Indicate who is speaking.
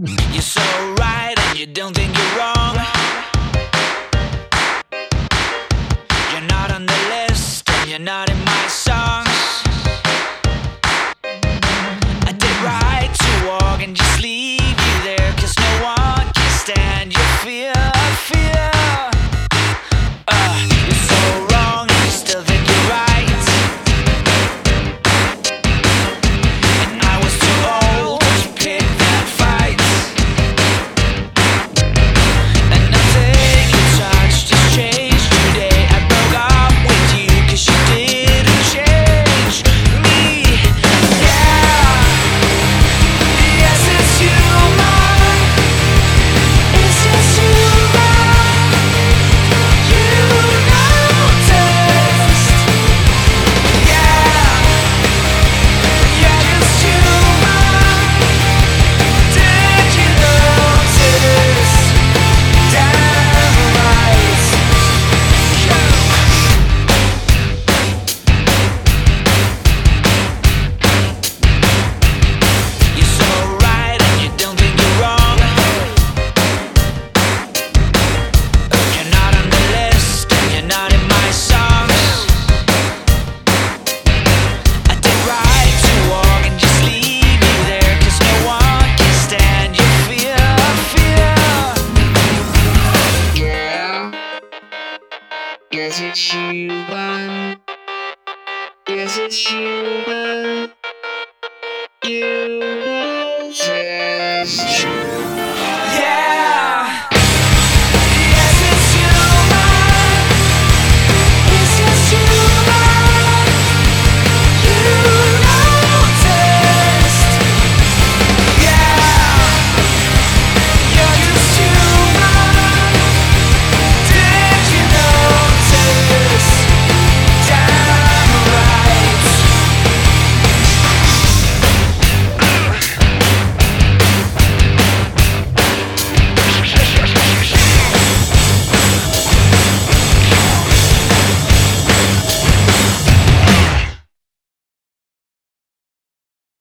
Speaker 1: You're so right and you don't think you're wrong. You're not on the list and you're not in my songs. I did right to walk and just leave you there, 'cause no one can stand your fear. You're so wrong and you still think you're right. And I was too old to pick that fight. And nothing you touched has changed today. I broke up with you 'cause you didn't change me. Yeah, yes, it's human. It's just human. You noticed. Yeah, you're just human. Did you notice? Damn right. You're so right and you don't think you're wrong. You're not on the list and you're not in my songs. I did right to walk and just leave you there, 'cause no one can stand your fear.
Speaker 2: Yeah, guess it's human. Guess it's human. You